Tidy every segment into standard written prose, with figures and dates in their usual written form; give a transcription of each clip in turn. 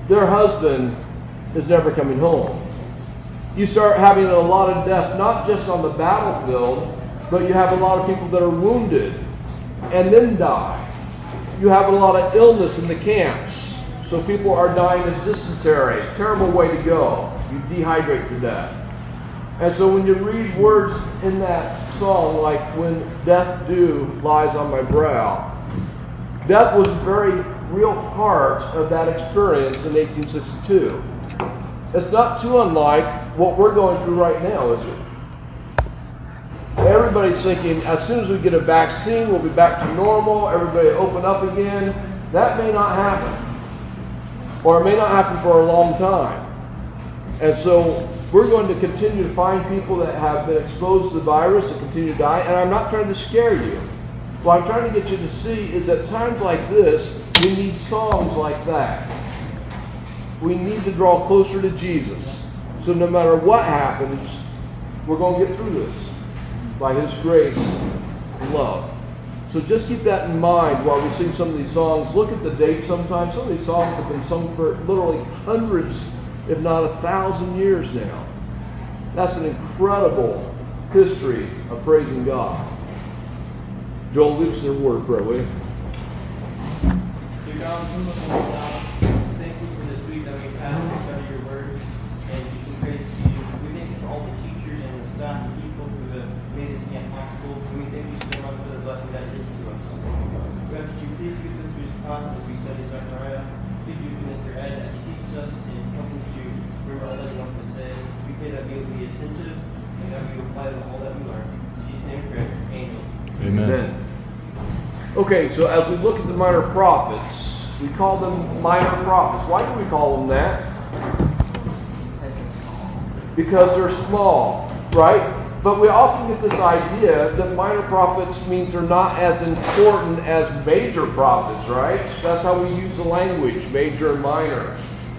their husband is never coming home. You start having a lot of death, not just on the battlefield, but you have a lot of people that are wounded and then die. You have a lot of illness in the camps. So people are dying of dysentery. Terrible way to go. You dehydrate to death. And so when you read words in that song, like when death dew lies on my brow, death was a very real part of that experience in 1862. It's not too unlike what we're going through right now, is it? Everybody's thinking, as soon as we get a vaccine, we'll be back to normal, everybody will open up again. That may not happen. Or it may not happen for a long time. And so we're going to continue to find people that have been exposed to the virus and continue to die. And I'm not trying to scare you. What I'm trying to get you to see is at times like this, we need songs like that. We need to draw closer to Jesus. So no matter what happens, we're going to get through this by His grace and love. So just keep that in mind while we sing some of these songs. Look at the date sometimes. Some of these songs have been sung for literally hundreds, if not 1,000 years now. That's an incredible history of praising God. Joel, lead us in a word of prayer, will you? Dear God, thank you for this week that we've had to study your word and do some praise to you. We thank you for all the teachers and the staff and people who have made this camp possible. And we thank you so much for the blessing that it is to us. We ask that you please be with us through this class as we study Zechariah. Please be with Mr. Ed as he teaches us and help us to remember all that he wants to say. We pray that we will be attentive and that we will apply all that we learn. In Jesus' name we pray. Amen. Amen. Okay, so as we look at the minor prophets, we call them minor prophets. Why do we call them that? Because they're small, right? But we often get this idea that minor prophets means they're not as important as major prophets, right? That's how we use the language, major and minor.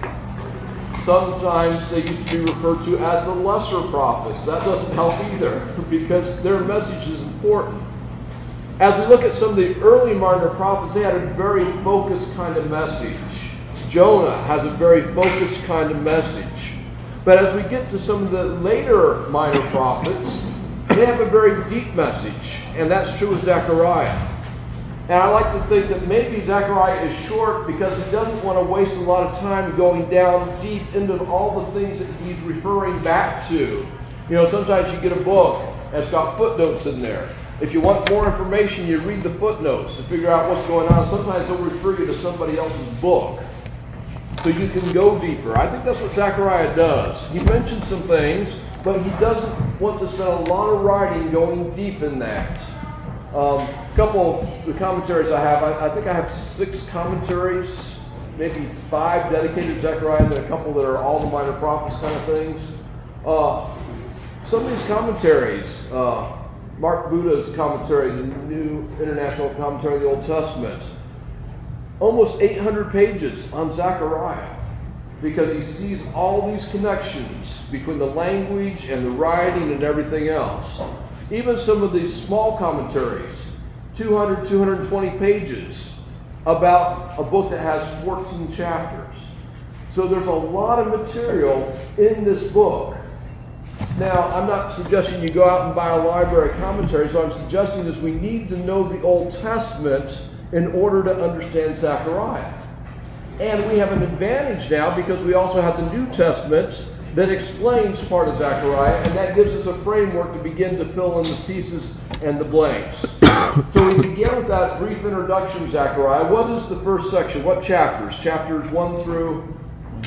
Sometimes they used to be referred to as the lesser prophets. That doesn't help either, because their message is important. As we look at some of the early minor prophets, they had a very focused kind of message. Jonah has a very focused kind of message. But as we get to some of the later minor prophets, they have a very deep message. And that's true of Zechariah. And I like to think that maybe Zechariah is short because he doesn't want to waste a lot of time going down deep into all the things that he's referring back to. You know, sometimes you get a book and it's got footnotes in there. If you want more information, you read the footnotes to figure out what's going on. Sometimes they'll refer you to somebody else's book so you can go deeper. I think that's what Zechariah does. He mentions some things, but he doesn't want to spend a lot of writing going deep in that. A couple of the commentaries I have, I think I have 6 commentaries, maybe 5 dedicated to Zechariah, and then a couple that are all the minor prophets kind of things. Some of these commentaries, Mark Buddha's commentary, the New International Commentary of the Old Testament, almost 800 pages on Zechariah, because he sees all these connections between the language and the writing and everything else. Even some of these small commentaries, 200, 220 pages, about a book that has 14 chapters. So there's a lot of material in this book. Now, I'm not suggesting you go out and buy a library commentary. So I'm suggesting is we need to know the Old Testament in order to understand Zechariah. And we have an advantage now because we also have the New Testament that explains part of Zechariah, and that gives us a framework to begin to fill in the pieces and the blanks. So we begin with that brief introduction to Zechariah. What is the first section? What chapters? Chapters 1 through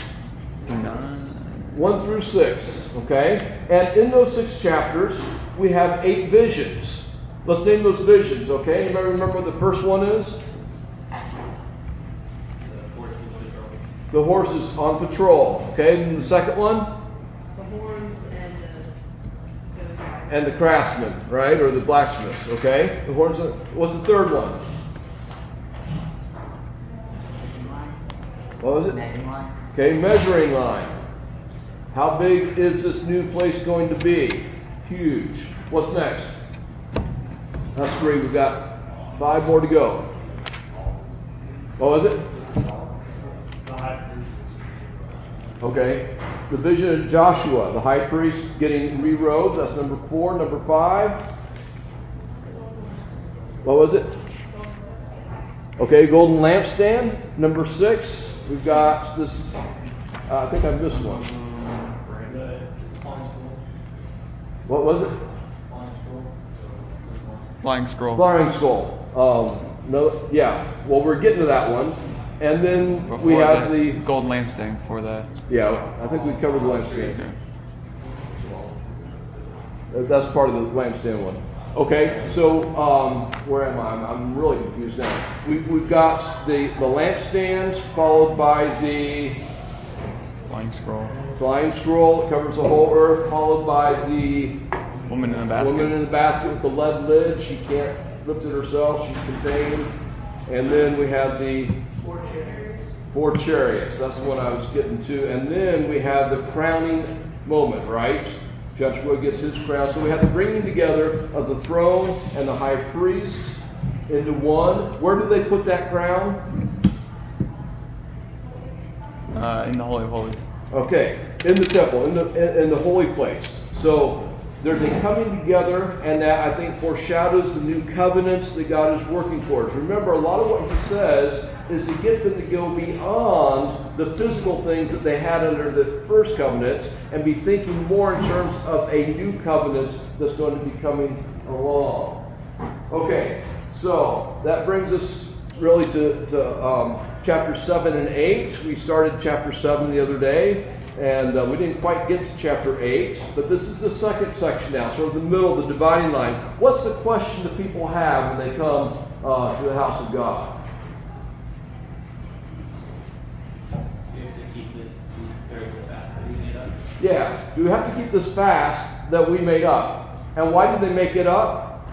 1 through 6. Okay? And in those 6 chapters, we have 8 visions. Let's name those visions, okay? Anybody remember what the first one is? The horses on patrol. Okay, and the second one? The horns and the craftsmen, right? Or the blacksmiths, okay? The horns. What's the third one? What was it? Measuring line. Okay, measuring line. How big is this new place going to be? Huge. What's next? That's 3. We've got 5 more to go. What was it? Okay. The vision of Joshua, the high priest getting re-robed. That's number 4. Number 5. What was it? Okay, golden lampstand. Number 6. We've got this. I think I missed one. What was it? Flying scroll. Flying scroll. No, yeah. Well, we're getting to that one. And then Before we have the golden lampstand for that. Yeah, I think we covered the lampstand. That's part of the lampstand one. Okay, so where am I? I'm really confused now. We've got the lampstand followed by the Flying scroll. Flying scroll. It covers the whole earth, followed by the Woman in the basket. Woman in the basket with the lead lid. She can't lift it herself. She's contained. And then we have the 4 chariots. That's what I was getting to. And then we have the crowning moment, right? Joshua gets his crown. So we have the bringing together of the throne and the high priest into one. Where do they put that crown? In the Holy of Holies. Okay, in the temple, in the holy place. So there's a coming together, and that I think foreshadows the new covenant that God is working towards. Remember, a lot of what he says is to get them to go beyond the physical things that they had under the first covenant and be thinking more in terms of a new covenant that's going to be coming along. Okay, so that brings us really to chapter 7 and 8. We started chapter 7 the other day, and we didn't quite get to chapter 8, but this is the second section now, sort of the middle, the dividing line. What's the question that people have when they come to the house of God? Yeah, do we have to keep this fast that we made up? And why did they make it up?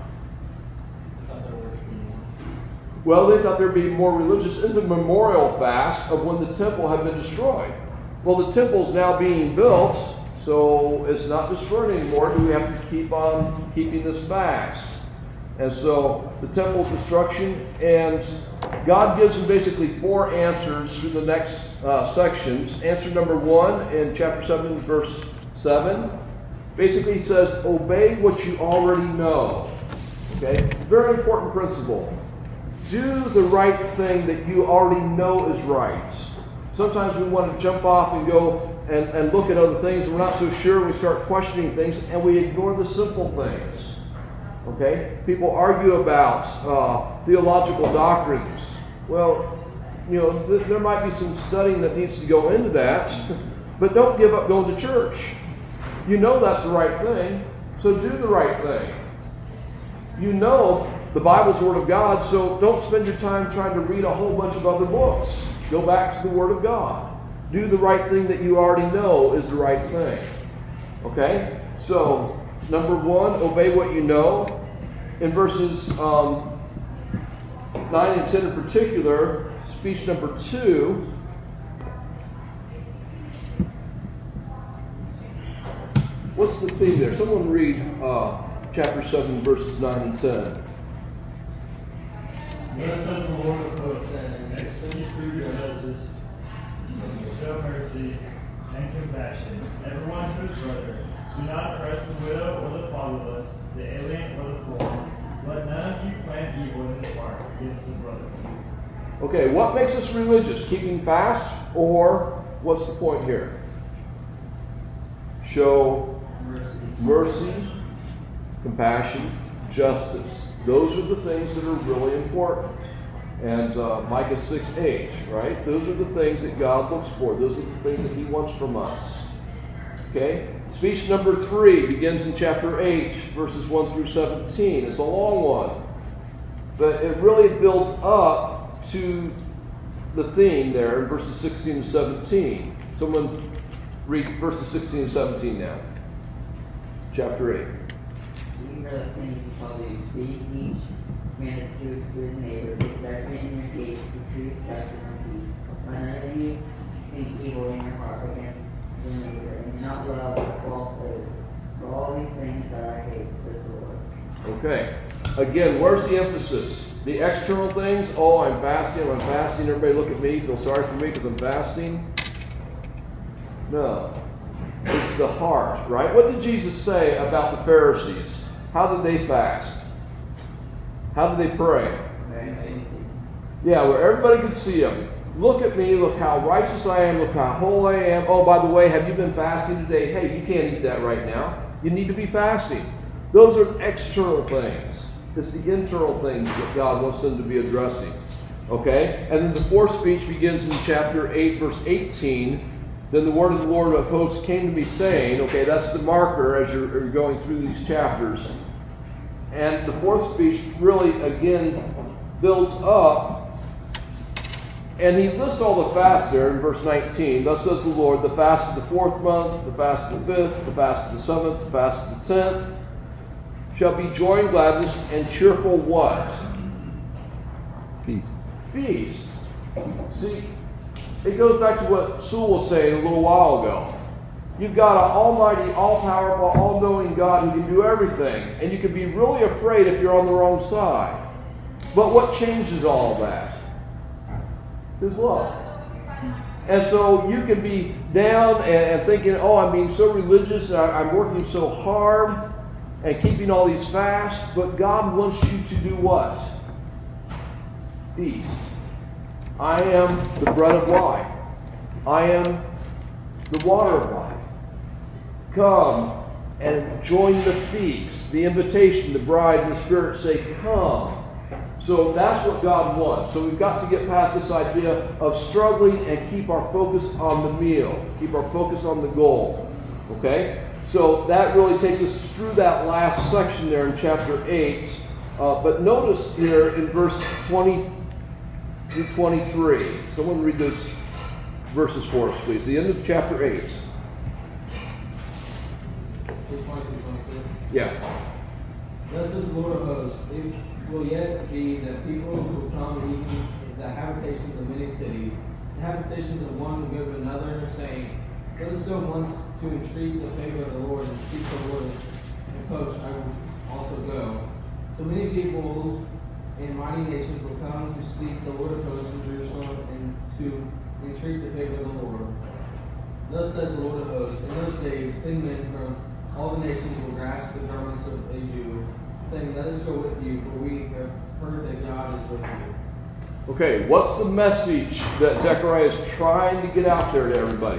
Well, they thought there'd be more religious. It's a memorial fast of when the temple had been destroyed. Well, the temple's now being built, so it's not destroyed anymore. Do we have to keep on keeping this fast? And so the temple destruction, and God gives them basically 4 answers through the next sections. Answer number 1 in chapter 7, verse 7, basically says, obey what you already know. Okay? Very important principle. Do the right thing that you already know is right. Sometimes we want to jump off and go and look at other things. We're not so sure. We start questioning things, and we ignore the simple things. Okay? People argue about theological doctrines. Well, there might be some studying that needs to go into that, but don't give up going to church. You know that's the right thing, so do the right thing. You know the Bible's the Word of God, so don't spend your time trying to read a whole bunch of other books. Go back to the Word of God. Do the right thing that you already know is the right thing. Okay? So, number 1, obey what you know. In verses 9 and 10 in particular, speech number 2, what's the theme there? Someone read chapter 7, verses 9 and 10. Thus says the Lord of hosts, execute true justice, show mercy and compassion, everyone to his brother. Do not oppress the widow or the fatherless, the alien or the foreign. Let none of you plan evil in his heart against his brother. Okay, what makes us religious? Keeping fast, or what's the point here? Show mercy, compassion, justice. Those are the things that are really important. And Micah 6:8, right? Those are the things that God looks for. Those are the things that He wants from us. Okay? Speech number 3 begins in chapter 8, verses 1 through 17. It's a long one. But it really builds up to the theme there in verses 16 and 17. Someone read verses 16 and 17 now. Chapter 8. These are the things you shall do. Speak each man of truth to his neighbor. Declare in your gates the truth, justice, and peace. Let none of you speak evil in your heart against the neighbor, and do not love false oaths. For all these things that I hate, says the Lord. Okay. Again, where's the emphasis? The external things. Oh, I'm fasting. Everybody look at me. Feel sorry for me because I'm fasting. No. It's the heart, right? What did Jesus say about the Pharisees? How did they fast? How did they pray? Yeah, where everybody could see them. Look at me, look how righteous I am, look how holy I am. Oh, by the way, have you been fasting today? Hey, you can't eat that right now. You need to be fasting. Those are external things. It's the internal things that God wants them to be addressing. Okay? And then the fourth speech begins in chapter 8, verse 18. Then the word of the Lord of hosts came to me saying, okay, that's the marker as you're going through these chapters. And the fourth speech really, again, builds up. And he lists all the fasts there in verse 19. Thus says the Lord, the fast of the 4th month, the fast of the 5th, the fast of the 7th, the fast of the 10th, shall be joy and gladness and cheerful what? Peace. Feast. See, it goes back to what Sewell was saying a little while ago. You've got an almighty, all-powerful, all-knowing God who can do everything. And you can be really afraid if you're on the wrong side. But what changes all that? His love. And so you can be down and thinking, oh, I'm being so religious, and I'm working so hard and keeping all these fasts. But God wants you to do what? Feast. I am the bread of life. I am the water of life. Come and join the feast. The invitation, the bride and the Spirit say, come. So that's what God wants. So we've got to get past this idea of struggling and keep our focus on the meal. Keep our focus on the goal. Okay? So that really takes us through that last section there in chapter 8. But notice here in verse 20 through 23. Someone read those verses for us, please. The end of chapter 8. 20 through 22. Yeah. Thus says the Lord of hosts, it will yet be that people will come even the habitations of many cities, the habitations of one will go to another, saying, let us go once to entreat the favor of the Lord and seek the Lord and post, I will also go. So many peoples and mighty nations will come to seek the Lord of hosts in Jerusalem and to entreat the favor of the Lord. Thus says the Lord of hosts, in those days 10 men from all the nations will grasp the garments of a Jew, saying, let us go with you, for we have heard that God is with you. Okay, what's the message that Zechariah is trying to get out there to everybody?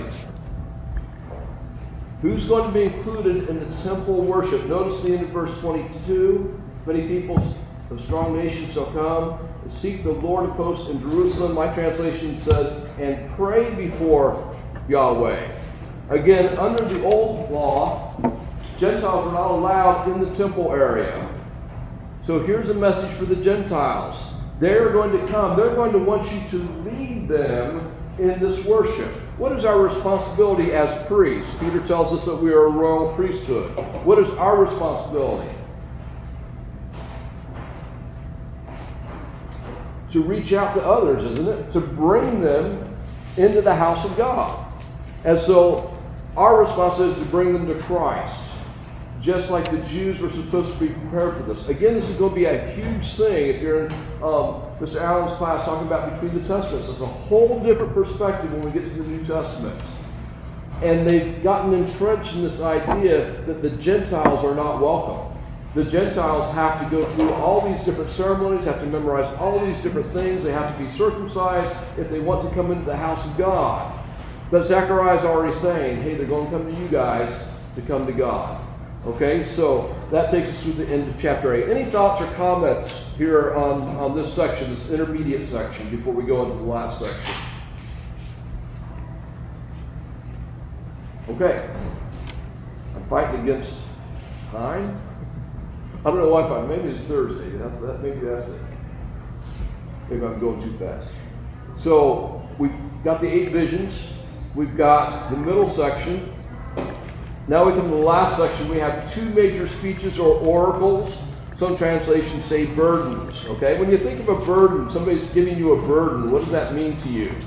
Who's going to be included in the temple worship? Notice the end of verse 22. Many peoples of strong nations shall come and seek the Lord of hosts in Jerusalem. My translation says, and pray before Yahweh. Again, under the old law, Gentiles were not allowed in the temple area. So here's a message for the Gentiles. They're going to come. They're going to want you to lead them in this worship. What is our responsibility as priests? Peter tells us that we are a royal priesthood. What is our responsibility? To reach out to others, isn't it? To bring them into the house of God. And so our responsibility is to bring them to Christ. Just like the Jews were supposed to be prepared for this. Again, this is going to be a huge thing if you're in Mr. Allen's class talking about between the Testaments. It's a whole different perspective when we get to the New Testament. And they've gotten entrenched in this idea that the Gentiles are not welcome. The Gentiles have to go through all these different ceremonies, have to memorize all these different things. They have to be circumcised if they want to come into the house of God. But Zechariah is already saying, hey, they're going to come to you guys to come to God. Okay, so that takes us through the end of chapter 8. Any thoughts or comments here on this section, this intermediate section, before we go into the last section? Okay. I'm fighting against time. I don't know why. Maybe it's Thursday. Maybe that's it. Maybe I'm going too fast. So we've got the 8 visions. We've got the middle section. Now we come to the last section. We have 2 major speeches or oracles. Some translations say burdens. Okay? When you think of a burden, somebody's giving you a burden. What does that mean to you?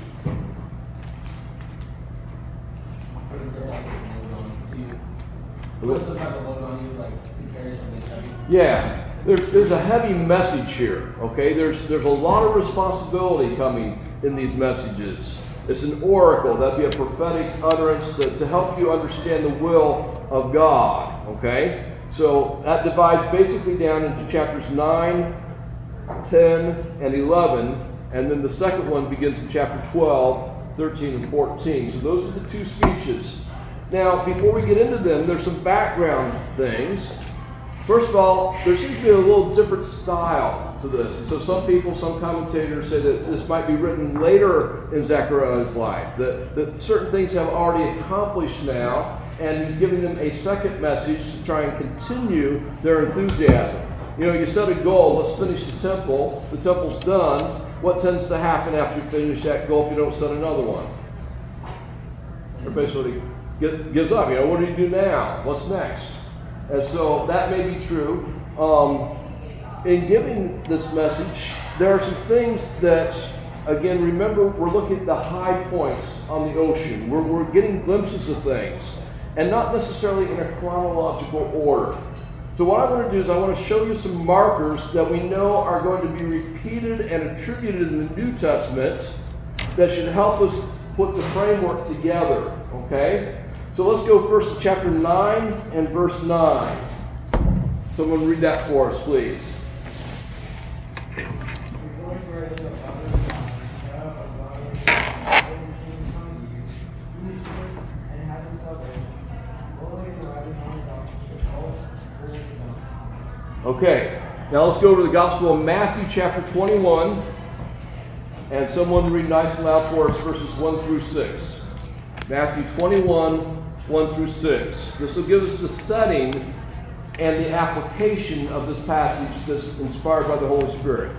What's the type of load on you, like carry something heavy? Yeah. There's a heavy message here. Okay? There's a lot of responsibility coming in these messages. It's an oracle. That'd be a prophetic utterance to help you understand the will of God. Okay? So that divides basically down into chapters 9, 10, and 11. And then the second one begins in chapter 12, 13, and 14. So those are the two speeches. Now, before we get into them, there's some background things. First of all, there seems to be a little different style to this. And so some people, some commentators say that this might be written later in Zechariah's life, that certain things have already accomplished now, and he's giving them a second message to try and continue their enthusiasm. You know, you set a goal, let's finish the temple's done. What tends to happen after you finish that goal if you don't set another one? Everybody sort of gives up. You know, what do you do now? What's next? And so that may be true. In giving this message, there are some things that, again, remember, we're looking at the high points on the ocean. We're getting glimpses of things, and not necessarily in a chronological order. So what I want to do is I want to show you some markers that we know are going to be repeated and attributed in the New Testament that should help us put the framework together. Okay? So let's go first to chapter 9 and verse 9. Someone read that for us, please. Okay, now let's go to the Gospel of Matthew chapter 21, and someone read nice and loud for us verses 1 through 6. Matthew 21, 1 through 6. This will give us the setting and the application of this passage that's inspired by the Holy Spirit.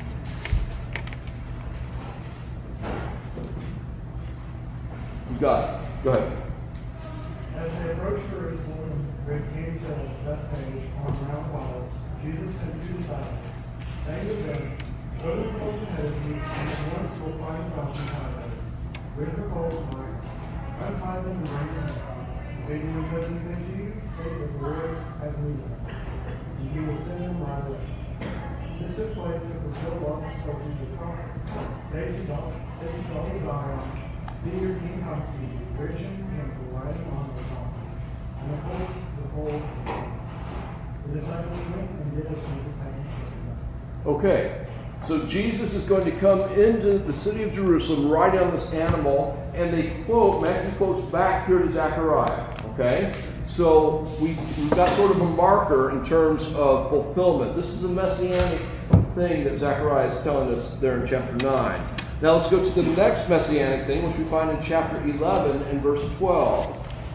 You got it. Go ahead. As they approached Jerusalem, they came to Bethphage on Mount Olives. Jesus sent two disciples, saying to them, "Go to the colt ahead of you, and at once you will find a donkey tied there, with her colt mine. Untie them and bring them in. If anyone says anything to you, say that the Lord has need of them, and he will send them right away." This took place to fulfill what was spoken to the prophets. Say to daughter Zion, "See, your king comes to you, rich and gentle, riding on the donkey, and the colt." The disciples went and did as Jesus had instructed them. Okay, so Jesus is going to come into the city of Jerusalem riding on this animal, and Matthew quotes back here to Zechariah. Okay, so we've got sort of a marker in terms of fulfillment. This is a messianic thing that Zechariah is telling us there in chapter 9. Now let's go to the next messianic thing, which we find in chapter 11 and verse 12.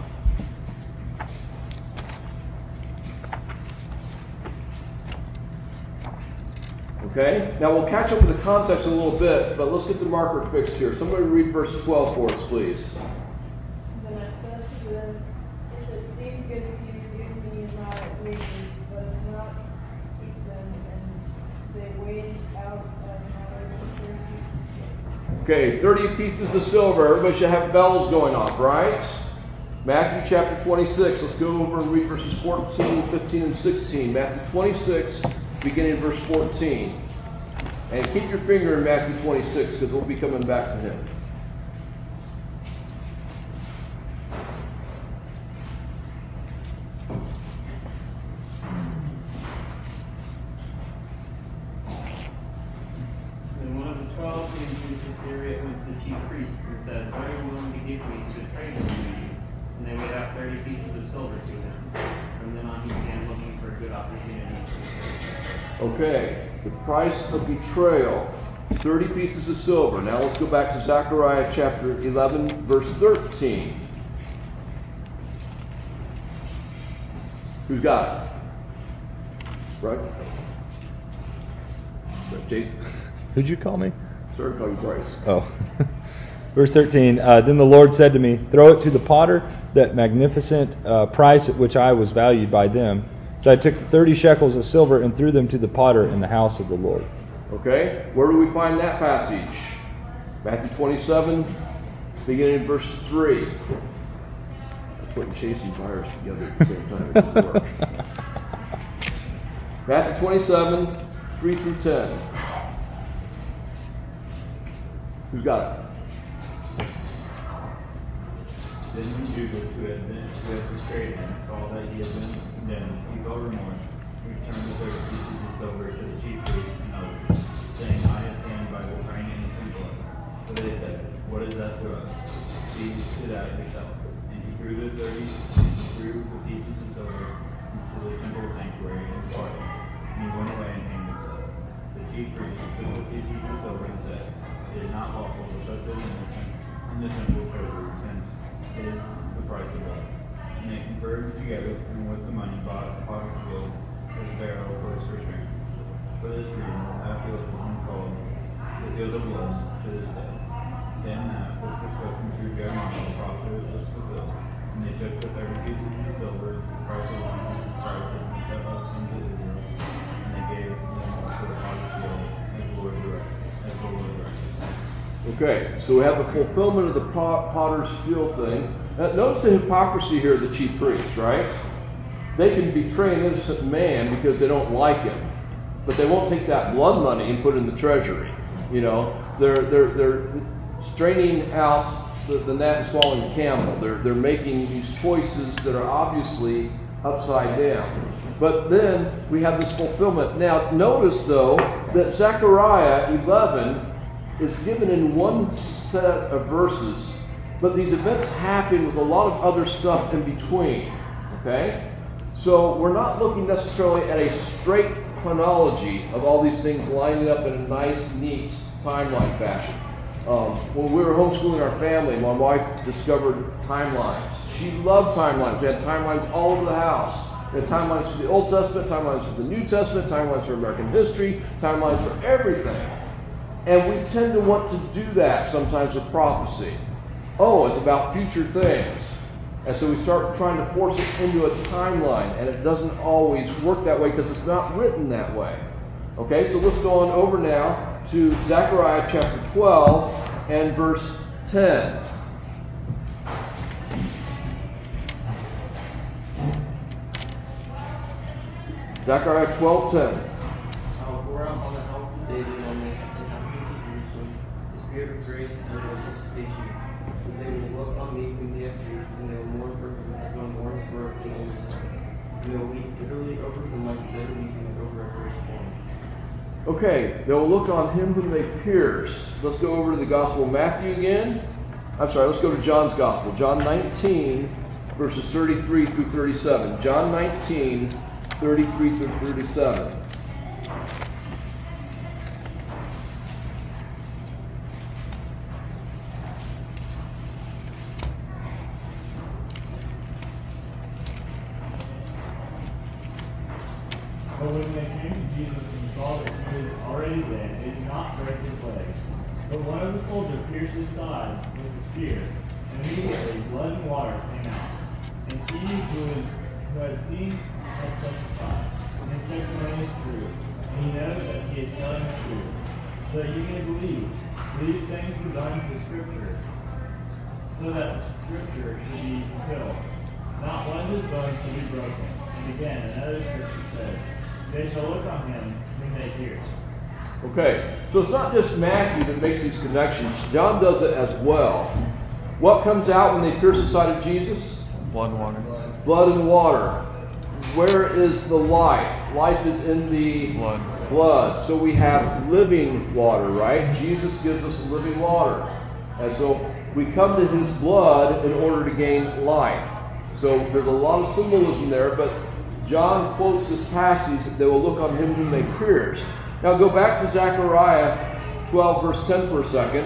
Okay, now we'll catch up with the context in a little bit, but let's get the marker fixed here. Somebody read verse 12 for us, please. Then I said to them, "If it seemed good to you, give me my wages, but if not, keep them." And they weighed out a matter of 30 pieces. Okay, 30 pieces of silver. Everybody should have bells going off, right? Matthew chapter 26. Let's go over and read verses 14, 15, and 16. Matthew 26, beginning in verse 14. And keep your finger in Matthew 26, because we'll be coming back to him. Then one of the 12 came to Judas Iscariot, went to the chief priests, and said, "What are you willing to give me to betray him to you?" And they weighed out 30 pieces of silver to him. From then on he began looking for a good opportunity to betray him. Okay, the price of betrayal, 30 pieces of silver. Now let's go back to Zechariah chapter 11, verse 13. Who's got it? Right? Jason? Who'd you call me? Sorry to call you Bryce. Oh. Verse 13, then the Lord said to me, "Throw it to the potter, that magnificent price at which I was valued by them." So I took 30 shekels of silver and threw them to the potter in the house of the Lord. Okay, where do we find that passage? Matthew 27, beginning in verse 3. I'm putting chasing fires together at the same time. It doesn't work. Matthew 27, 3 through 10. Who's got it? Then when Judas, who had betrayed him, saw that he had been condemned, he felt remorse. He returned the 30 pieces of silver to the chief priests and others, saying, I have sinned by betraying innocent blood. So they said, what is that to us? See to that yourself. And he threw the pieces of silver into the temple sanctuary and departed. And he went away and hanged himself. The chief priests took the pieces of silver and said, it is not lawful to put the innocent in the temple treasury, since it is the price of blood. And they conferred together, and with the money bought a potter's field with a barrel for its restraint. For this reason, that field has been called the field of blood to this day. Then that which was spoken through Jeremiah the prophet was fulfilled. And they took the 30 pieces of silver, the price of one Jesus Christ had been set up unto Israel, and they gave them to the potter's field as the Lord directed. Okay, so we have the fulfillment of the potter's field thing. Notice the hypocrisy here of the chief priests, right? They can betray an innocent man because they don't like him, but they won't take that blood money and put it in the treasury. You know, they're straining out the gnat and swallowing the camel. They're making these choices that are obviously upside down. But then we have this fulfillment. Now, notice though that Zechariah 11 is given in one set of verses, but these events happen with a lot of other stuff in between. Okay? So we're not looking necessarily at a straight chronology of all these things lining up in a nice, neat timeline fashion. When we were homeschooling our family, my wife discovered timelines. She loved timelines. We had timelines all over the house. We had timelines for the Old Testament, timelines for the New Testament, timelines for American history, timelines for everything. And we tend to want to do that sometimes with prophecy. Oh, it's about future things. And so we start trying to force it into a timeline, and it doesn't always work that way because it's not written that way. Okay, so let's go on over now to Zechariah chapter 12 and verse 10. Zechariah 12:10. I will pour out on the house of David and on the inhabitants of Jerusalem the spirit of grace and of resuscitation, so they will look on me whom they have pierced, and they will mourn for him as one mourns for an only son. And they will weep bitterly over him like a bitter weeping over a firstborn. Okay, they will look on him whom they pierced. Let's go over to the Gospel of Matthew again. Let's go to John's Gospel. John 19, verses 33 through 37. John 19, 33 through 37. But when they came to Jesus and saw that he was already dead, they did not break his legs. But one of the soldiers pierced his side with a spear, and immediately blood and water came out. And he who had seen has testified, and his testimony is true, and he knows that he is telling the truth, so that you may believe. For these things were done to the Scripture, so that the Scripture should be fulfilled. Not one of his bones shall be broken. And again, another Scripture says, they shall look on him whom they pierced. Okay, so it's not just Matthew that makes these connections. John does it as well. What comes out when they pierce the side of Jesus? Blood and water. Blood and water. Where is the life? Life is in the blood. So we have living water, right? Jesus gives us living water. And so we come to his blood in order to gain life. So there's a lot of symbolism there, but John quotes this passage that they will look on him whom they pierced. Now go back to Zechariah 12 verse 10 for a second.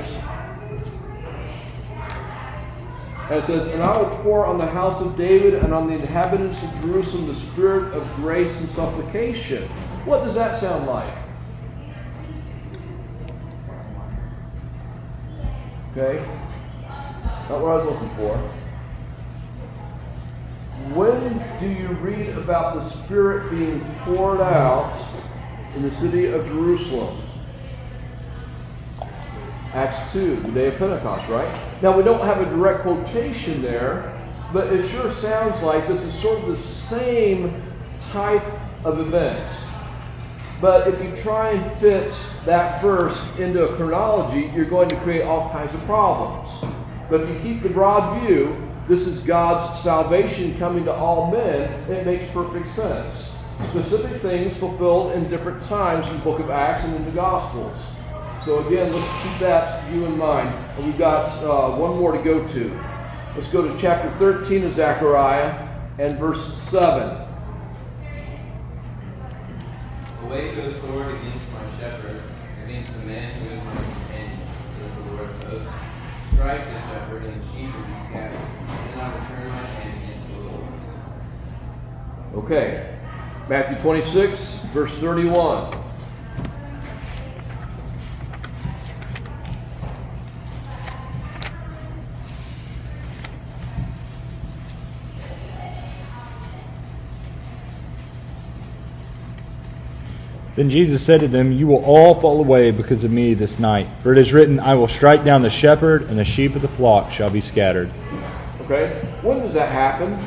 And it says, and I will pour on the house of David and on the inhabitants of Jerusalem the spirit of grace and supplication. What does that sound like? Okay. Not what I was looking for. When do you read about the Spirit being poured out in the city of Jerusalem? Acts 2, the day of Pentecost, right? Now, we don't have a direct quotation there, but it sure sounds like this is sort of the same type of event. But if you try and fit that verse into a chronology, you're going to create all kinds of problems. But if you keep the broad view, this is God's salvation coming to all men, it makes perfect sense. Specific things fulfilled in different times in the book of Acts and in the Gospels. So again, let's keep that view in mind. And we've got one more to go to. Let's go to chapter 13 of Zechariah and verse 7. Awake, O sword, against my shepherd, against the man who is my companion, says the Lord of hosts. Strike the shepherd, and the sheep will be scattered. Then I will turn my hand against the little ones. Okay. Matthew 26, verse 31. Then Jesus said to them, "You will all fall away because of me this night. For it is written, I will strike down the shepherd, and the sheep of the flock shall be scattered." Okay. When does that happen?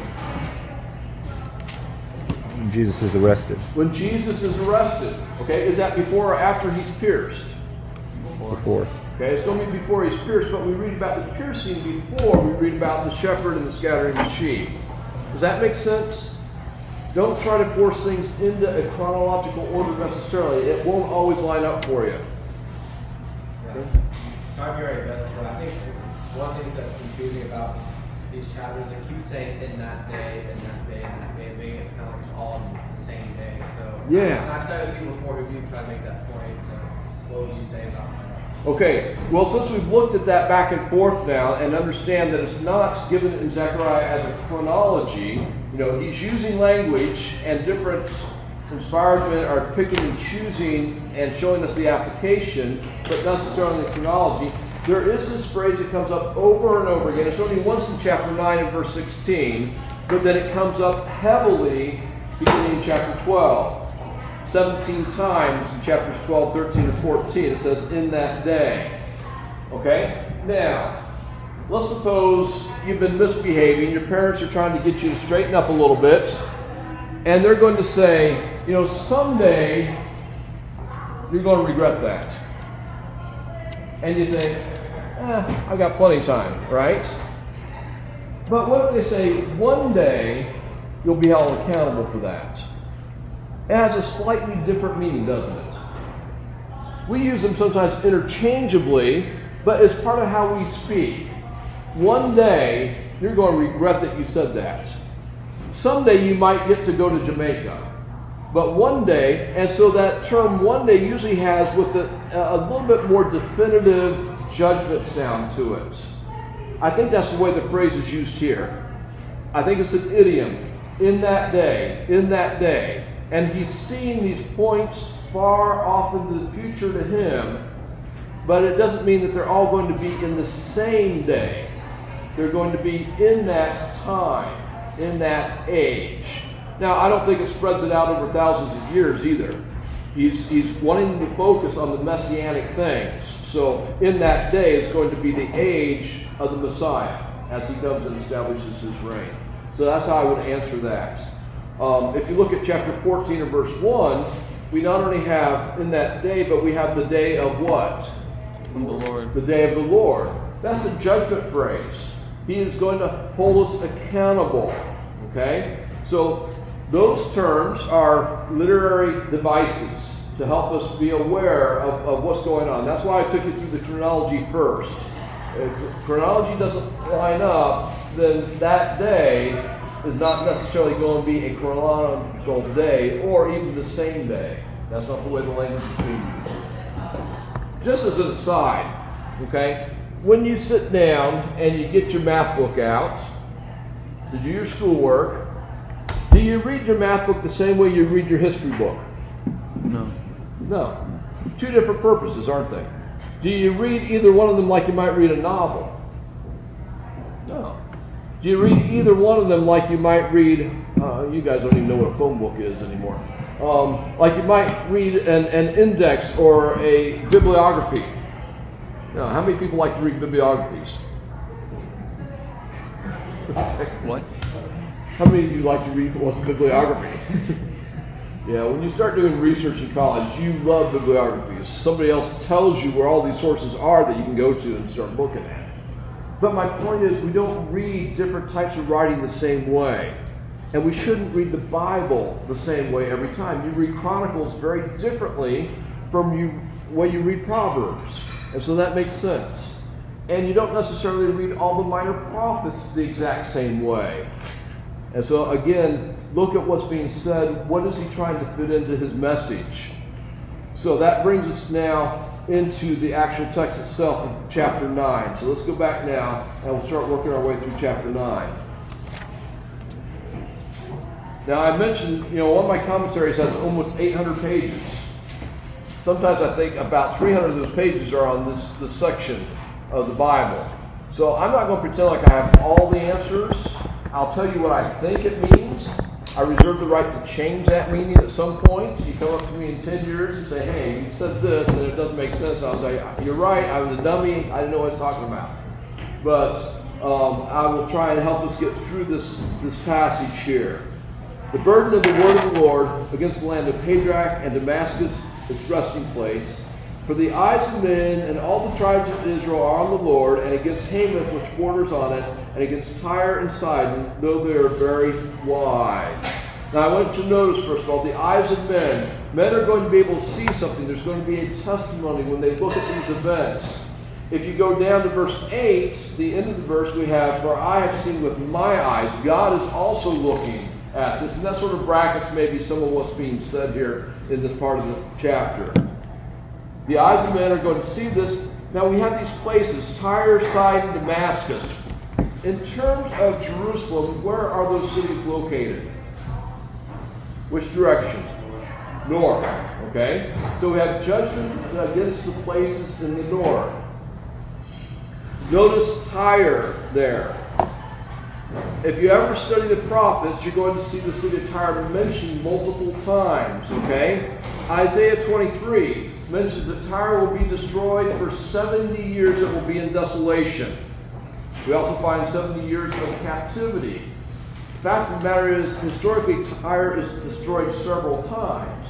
When Jesus is arrested. When Jesus is arrested. Okay. Is that before or after he's pierced? Before. Okay. It's going to be before he's pierced, but we read about the piercing before we read about the shepherd and the scattering of sheep. Does that make sense? Don't try to force things into a chronological order necessarily. It won't always line up for you. Yeah. Todd, you're right, best, but I think one thing that's confusing about these chapters, it keeps saying in that day, and making it sound like it's all on the same day. So Yeah. I've talked to people before who do try to make that point. So what would you say about that? Okay, well, since we've looked at that back and forth now and understand that it's not given in Zechariah as a chronology, he's using language and different inspired men are picking and choosing and showing us the application, but not necessarily the chronology. There is this phrase that comes up over and over again. It's only once in chapter 9 and verse 16, but then it comes up heavily beginning in chapter 12. 17 times in chapters 12, 13, and 14. It says, in that day. Okay? Now, let's suppose you've been misbehaving. Your parents are trying to get you to straighten up a little bit. And they're going to say, someday you're going to regret that. And you think, I've got plenty of time, right? But what if they say, one day you'll be held accountable for that? It has a slightly different meaning, doesn't it? We use them sometimes interchangeably, but it's part of how we speak. One day, you're going to regret that you said that. Someday you might get to go to Jamaica. But one day, and so that term one day usually has with a little bit more definitive judgment sound to it. I think that's the way the phrase is used here. I think it's an idiom. In that day, in that day. And he's seeing these points far off into the future to him, but it doesn't mean that they're all going to be in the same day. They're going to be in that time, in that age. Now, I don't think it spreads it out over thousands of years either. He's wanting to focus on the messianic things. So in that day is going to be the age of the Messiah as he comes and establishes his reign. So that's how I would answer that. If you look at chapter 14 or verse 1, we not only have in that day, but we have the day of what? The Lord. The day of the Lord. That's a judgment phrase. He is going to hold us accountable. Okay? So those terms are literary devices to help us be aware of what's going on. That's why I took you through the chronology first. If chronology doesn't line up, then that day is not necessarily going to be a chronological day or even the same day. That's not the way the language is being used. Just as an aside, okay, when you sit down and you get your math book out to do your schoolwork, do you read your math book the same way you read your history book? No. No. Two different purposes, aren't they? Do you read either one of them like you might read a novel? No. Do you read either one of them like you might read, you guys don't even know what a phone book is anymore, like you might read an index or a bibliography? Now, how many people like to read bibliographies? What? How many of you like to read what's a bibliography? Yeah, when you start doing research in college, you love bibliographies. Somebody else tells you where all these sources are that you can go to and start looking at. But my point is, we don't read different types of writing the same way. And we shouldn't read the Bible the same way every time. You read Chronicles very differently from the way you read Proverbs. And so that makes sense. And you don't necessarily read all the minor prophets the exact same way. And so again, look at what's being said. What is he trying to fit into his message? So that brings us now into the actual text itself of chapter 9. So let's go back now and we'll start working our way through chapter 9. Now I mentioned, one of my commentaries has almost 800 pages. Sometimes I think about 300 of those pages are on this section of the Bible. So I'm not going to pretend like I have all the answers. I'll tell you what I think it means. I reserve the right to change that meaning at some point. You come up to me in 10 years and say, hey, you said this and it doesn't make sense. I'll say, you're right, I was a dummy. I didn't know what I was talking about. But I will try and help us get through this passage here. The burden of the word of the Lord against the land of Hadrach and Damascus, its resting place. For the eyes of men and all the tribes of Israel are on the Lord, and against Hamath which borders on it, and against Tyre and Sidon, though they are very wide. Now I want you to notice, first of all, the eyes of men. Men are going to be able to see something. There's going to be a testimony when they look at these events. If you go down to verse 8, the end of the verse, we have, for I have seen with my eyes. God is also looking at this. And that sort of brackets maybe some of what's being said here in this part of the chapter. The eyes of men are going to see this. Now we have these places, Tyre, Sidon, Damascus. In terms of Jerusalem, where are those cities located? Which direction? North. Okay? So we have judgment against the places in the north. Notice Tyre there. If you ever study the prophets, you're going to see the city of Tyre mentioned multiple times. Okay? Isaiah 23 mentions that Tyre will be destroyed for 70 years. It will be in desolation. We also find 70 years of captivity. The fact of the matter is, historically, Tyre is destroyed several times.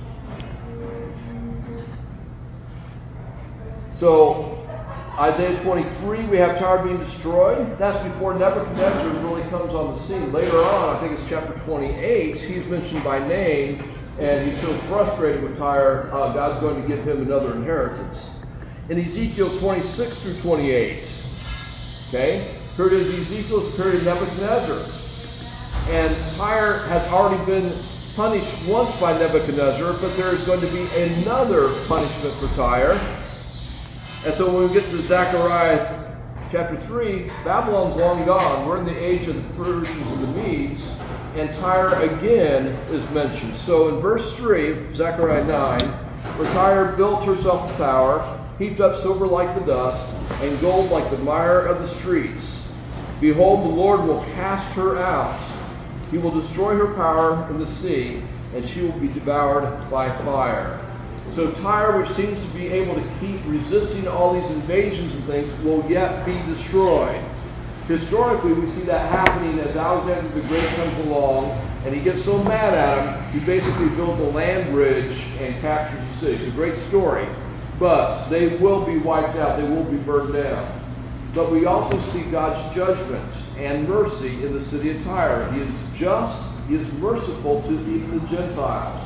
So, Isaiah 23, we have Tyre being destroyed. That's before Nebuchadnezzar really comes on the scene. Later on, I think it's chapter 28, he's mentioned by name, and he's so frustrated with Tyre, God's going to give him another inheritance. In Ezekiel 26 through 28, okay, period of Ezekiel is the period of Nebuchadnezzar. And Tyre has already been punished once by Nebuchadnezzar, but there is going to be another punishment for Tyre. And so when we get to Zechariah chapter 3, Babylon's long gone. We're in the age of the Persians and the Medes, and Tyre again is mentioned. So in verse 3, Zechariah 9, where Tyre built herself a tower, heaped up silver like the dust, and gold like the mire of the streets. Behold, the Lord will cast her out. He will destroy her power in the sea, and she will be devoured by fire. So Tyre, which seems to be able to keep resisting all these invasions and things, will yet be destroyed. Historically, we see that happening as Alexander the Great comes along, and he gets so mad at him, he basically builds a land bridge and captures the city. It's a great story, but they will be wiped out. They will be burned down. But we also see God's judgment and mercy in the city of Tyre. He is just, he is merciful to even the Gentiles.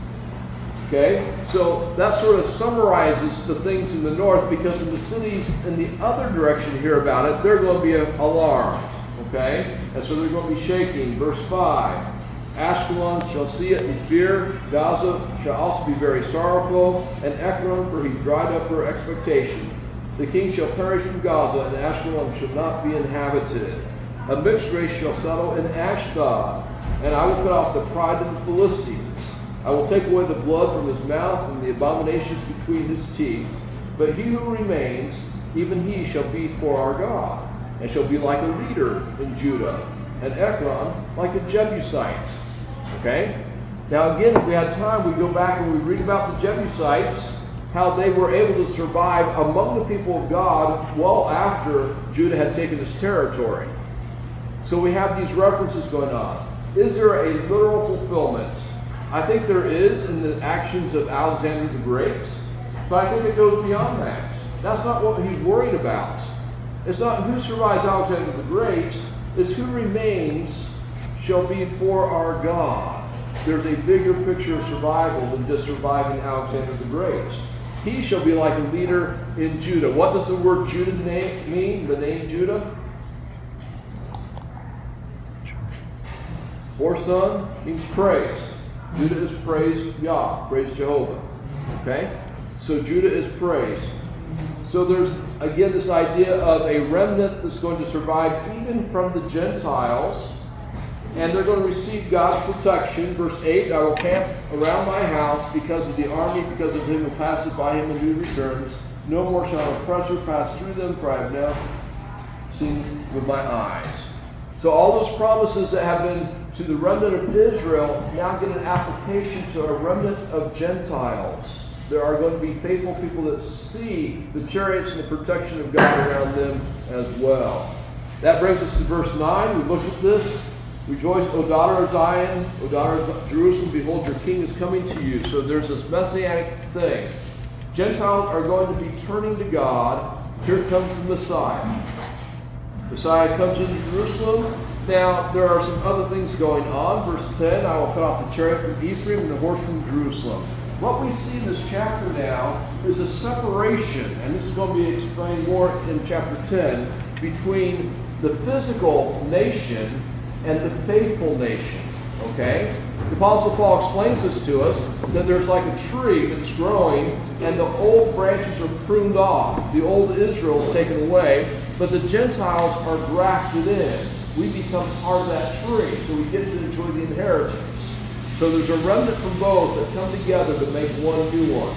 Okay, so that sort of summarizes the things in the north, because when the cities in the other direction hear about it, they're going to be alarmed. Okay, and so they're going to be shaking. Verse 5, Ashkelon shall see it in fear. Gaza shall also be very sorrowful, and Ekron, for he dried up her expectation. The king shall perish from Gaza, and Ashkelon shall not be inhabited. A mixed race shall settle in Ashdod, and I will cut off the pride of the Philistines. I will take away the blood from his mouth and the abominations between his teeth. But he who remains, even he shall be for our God, and shall be like a leader in Judah, and Ekron like a Jebusite. Okay? Now again, if we had time, we go back and we read about the Jebusites, how they were able to survive among the people of God well after Judah had taken his territory. So we have these references going on. Is there a literal fulfillment? I think there is in the actions of Alexander the Great, but I think it goes beyond that. That's not what he's worried about. It's not who survives Alexander the Great, it's who remains shall be for our God. There's a bigger picture of survival than just surviving Alexander the Great. He shall be like a leader in Judah. What does the word Judah mean? The name Judah? Or son means praise. Judah is praise Yah, praise Jehovah. Okay? So Judah is praise. So there's, again, this idea of a remnant that's going to survive even from the Gentiles. And they're going to receive God's protection. Verse 8, I will camp around my house because of the army, because of him who passes by him and who returns. No more shall an oppressor pass through them, for I have now seen with my eyes. So all those promises that have been to the remnant of Israel now get an application to a remnant of Gentiles. There are going to be faithful people that see the chariots and the protection of God around them as well. That brings us to verse 9. We looked at this. Rejoice, O daughter of Zion, O daughter of Jerusalem, behold, your king is coming to you. So there's this messianic thing. Gentiles are going to be turning to God. Here comes the Messiah. Messiah comes into Jerusalem. Now, there are some other things going on. Verse 10, I will cut off the chariot from Ephraim and the horse from Jerusalem. What we see in this chapter now is a separation, and this is going to be explained more in chapter 10, between the physical nation and the faithful nation. Okay? The Apostle Paul explains this to us, that there's like a tree that's growing, and the old branches are pruned off. The old Israel is taken away, but the Gentiles are grafted in. We become part of that tree, so we get to enjoy the inheritance. So there's a remnant from both that come together to make one new one.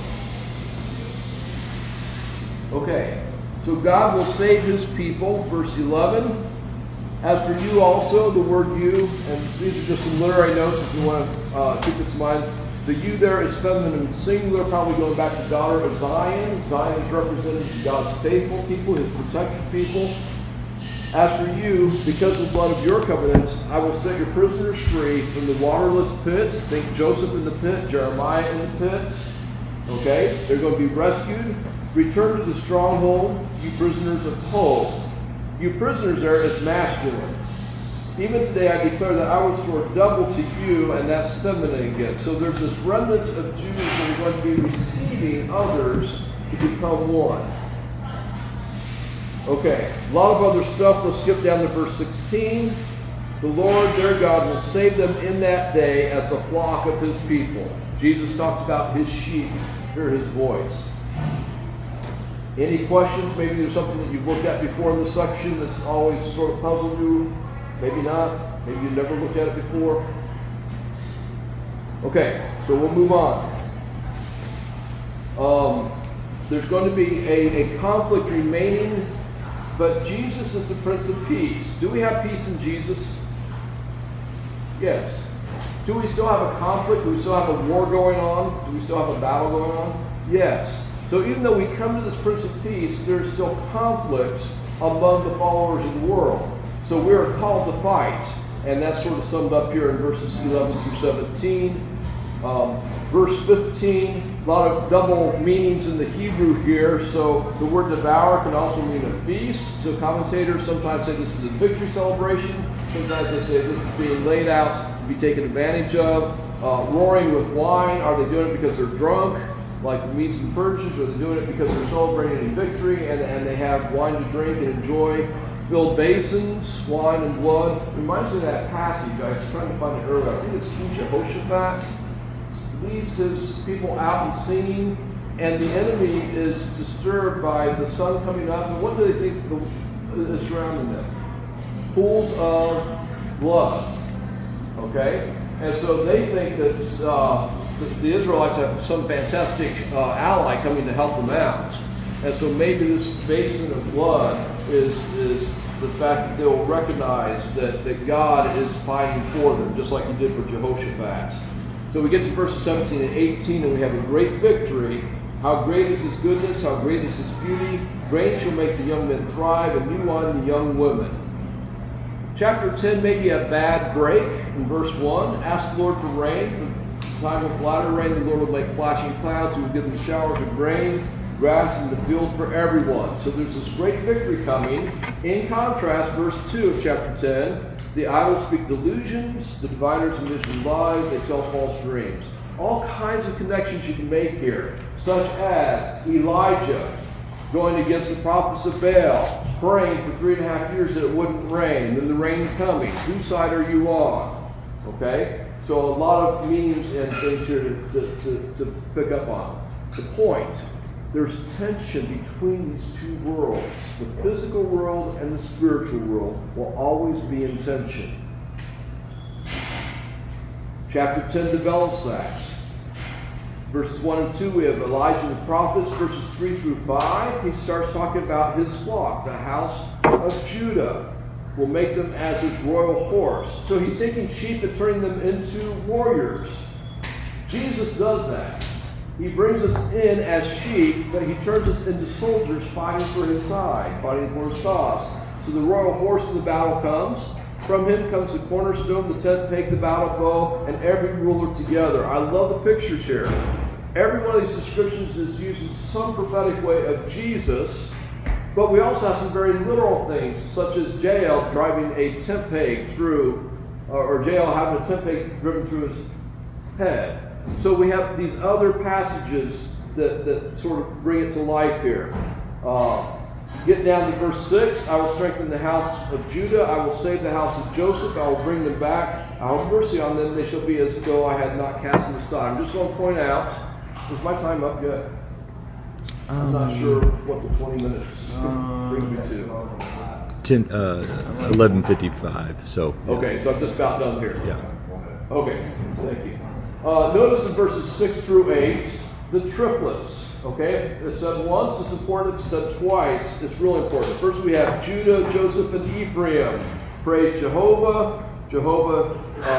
Okay, so God will save his people. Verse 11. As for you also, the word you, and these are just some literary notes if you want to keep this in mind. The you there is feminine singular, probably going back to daughter of Zion. Zion is represented as God's faithful people, his protected people. As for you, because of the blood of your covenants, I will set your prisoners free from the waterless pits. Think Joseph in the pit, Jeremiah in the pit. Okay? They're going to be rescued. Return to the stronghold, you prisoners of hope. You prisoners there is masculine. Even today I declare that I will restore double to you, and that's feminine again. So there's this remnant of Jews that are going to be receiving others to become one. Okay, a lot of other stuff. Let's skip down to verse 16. The Lord their God will save them in that day as a flock of his people. Jesus talked about his sheep. Hear his voice. Any questions? Maybe there's something that you've looked at before in this section that's always sort of puzzled you. Maybe not. Maybe you've never looked at it before. Okay, so we'll move on. There's going to be a conflict remaining, but Jesus is the Prince of Peace. Do we have peace in Jesus? Yes. Do we still have a conflict? Do we still have a war going on? Do we still have a battle going on? Yes. So even though we come to this Prince of Peace, there's still conflict among the followers of the world. So we are called to fight. And that's sort of summed up here in verses 11 through 17. Verse 15, a lot of double meanings in the Hebrew here. So the word devour can also mean a feast. So commentators sometimes say this is a victory celebration. Sometimes they say this is being laid out to be taken advantage of. Roaring with wine, are they doing it because they're drunk? Like the Medes and Persians, or are they doing it because they're celebrating a victory and they have wine to drink and enjoy? Filled basins, wine and blood. Reminds me of that passage. I was trying to find it earlier. I think it's King Jehoshaphat leads his people out and singing, and the enemy is disturbed by the sun coming up. And what do they think is surrounding them? Pools of blood. Okay? And so they think that the Israelites have some fantastic ally coming to help them out. And so maybe this basin of blood is the fact that they'll recognize that God is fighting for them, just like he did for Jehoshaphat. So we get to verses 17 and 18, and we have a great victory. How great is his goodness, how great is his beauty. Rain shall make the young men thrive, and new wine the young women. Chapter 10 may be a bad break. In verse 1, ask the Lord for rain. For time of latter rain, the Lord will make flashing clouds. He will give them showers of rain. grass in the field for everyone. So there's this great victory coming. In contrast, verse 2 of chapter 10, the idols speak delusions, the diviners envision lies, they tell false dreams. All kinds of connections you can make here, such as Elijah going against the prophets of Baal, praying for 3.5 years that it wouldn't rain, then the rain coming. Whose side are you on? Okay? So a lot of meanings and things here to pick up on. The point, there's tension between these two worlds. The physical world and the spiritual world will always be in tension. Chapter 10 develops that. Verses 1 and 2, we have Elijah and the prophets. Verses 3 through 5, he starts talking about his flock, the house of Judah. Will make them as his royal horse. So he's taking sheep and turning them into warriors. Jesus does that. He brings us in as sheep, but he turns us into soldiers fighting for his side, fighting for his cause. So the royal horse in the battle comes. From him comes the cornerstone, the tent peg, the battle bow, and every ruler together. I love the pictures here. Every one of these descriptions is using some prophetic way of Jesus, but we also have some very literal things, such as Jael driving a tent peg through, or Jael having a tent peg driven through his head. So we have these other passages that sort of bring it to life here. Get down to verse 6. I will strengthen the house of Judah. I will save the house of Joseph. I will bring them back. I will have mercy on them. They shall be as though I had not cast them aside. I'm just going to point out, is my time up yet? I'm not sure what the 20 minutes brings me to. 11:55. So. Yeah. Okay, so I'm just about done here. Yeah. Okay, thank you. Notice in verses 6 through 8, the triplets. Okay, it's said once, it's important. It's said twice, it's really important. First we have Judah, Joseph, and Ephraim. Praise Jehovah. Jehovah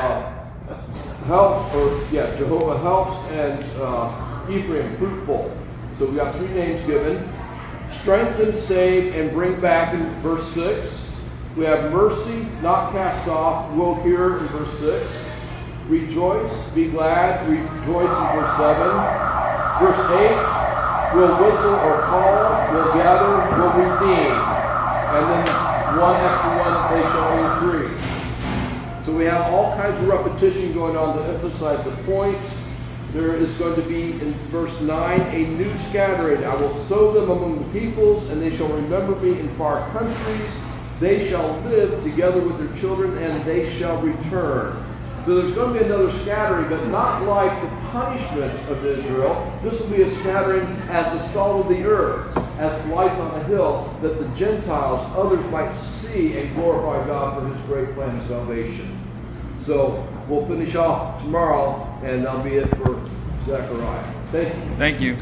helps, and Ephraim fruitful. So we got 3 names given. Strengthen, save, and bring back in verse 6. We have mercy, not cast off, will hear in verse 6. Rejoice, be glad, rejoice in verse 7. Verse 8, will whistle or call, will gather, will redeem. And then one extra one, they shall increase. So we have all kinds of repetition going on to emphasize the point. There is going to be, in verse 9, a new scattering. I will sow them among the peoples, and they shall remember me in far countries. They shall live together with their children, and they shall return. So there's going to be another scattering, but not like the punishment of Israel. This will be a scattering as the salt of the earth, as lights on a hill, that the Gentiles, others might see and glorify God for his great plan of salvation. So we'll finish off tomorrow, and that'll be it for Zechariah. Thank you. Thank you.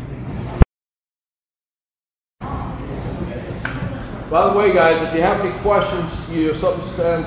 By the way, guys, if you have any questions, something stands